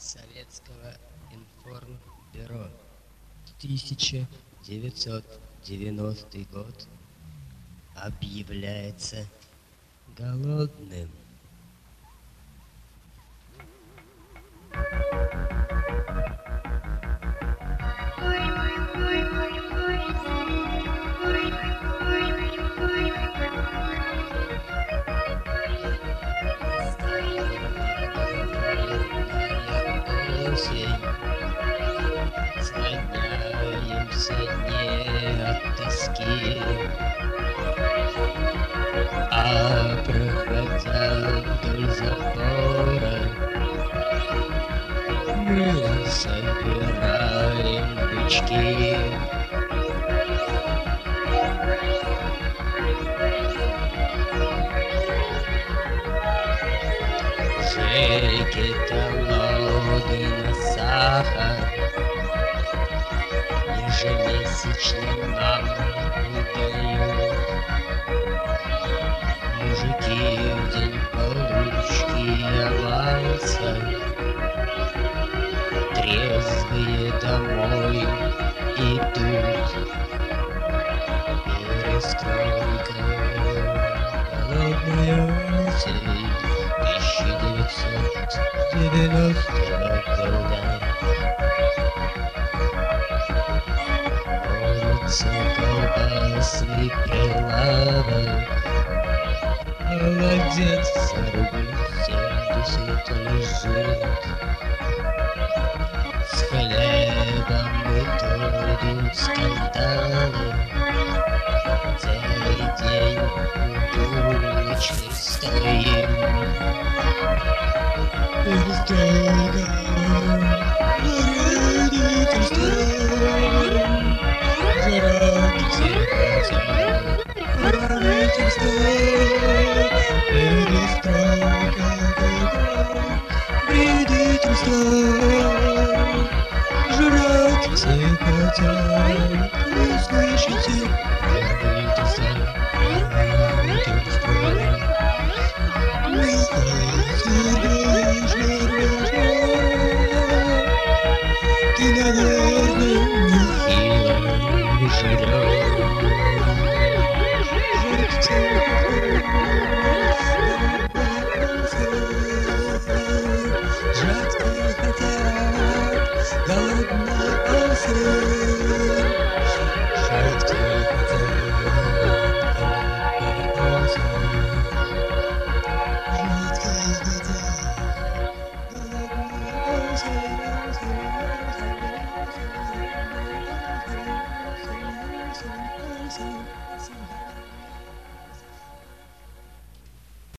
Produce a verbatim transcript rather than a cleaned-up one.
Советского информбюро. тысяча девятьсот девяностый год объявляется голодным. Слоняемся не от тоски, а проходя вдоль забора, мы собираем бычки. Жеки-то налоги на сахар ежемесячно нам выдают. Мужики в день получки аванса трезвые домой идут. Перестройка, голодная осень тысяча девятьсот девяностого года. Борется колбасный прилавок, молодец, за рубль семьдесят лежит. С хлебом идут скандалы, целый день у булочной стоим. Перестройка, вредительство, жрать все хотят. Правительство, перестройка, вредительство, жрать все хотят. Вы слышите?